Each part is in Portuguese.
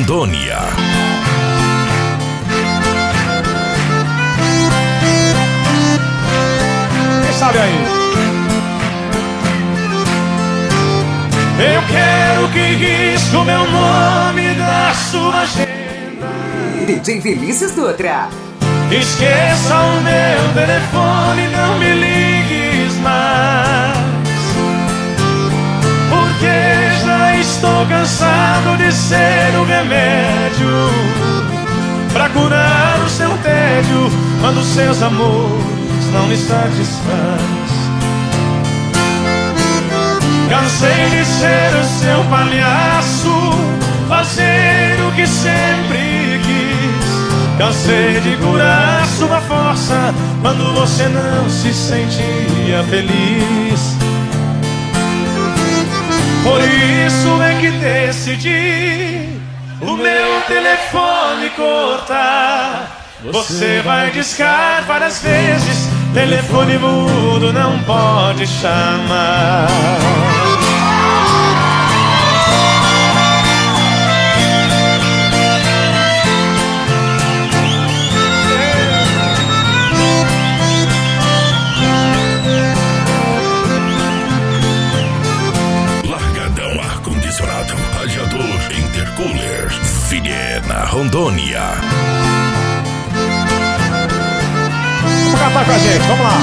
Rondônia. Quem sabe aí? Eu quero que risque o meu nome da sua agenda. DJ Vinícius Dutra. Esqueça o meu telefone, não me ligues mais, porque já estou cansado de ser o remédio pra curar o seu tédio quando seus amores não me satisfaz. Cansei de ser o seu palhaço, fazer o que sempre quis. Cansei de curar sua força quando você não se sentia feliz. Por isso é que decidi o meu telefone cortar. Você vai discar várias vezes, telefone mudo não pode chamar. Largadão ar-condicionado, radiador, intercooler, Vilhena, Rondônia. Vamos cantar com a gente, vamos lá.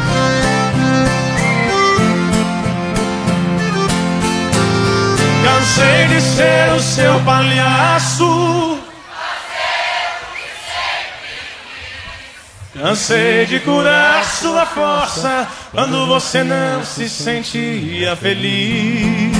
Cansei de ser o seu palhaço, cansei de curar sua força quando você não se sentia feliz.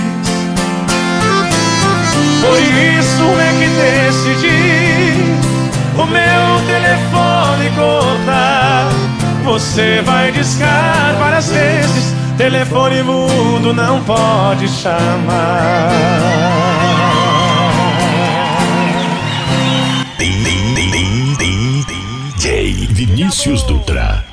Por isso é que decidi o meu telefone cortar. Você vai discar várias vezes, telefone mudo não pode chamar. DJ Vinícius Dutra.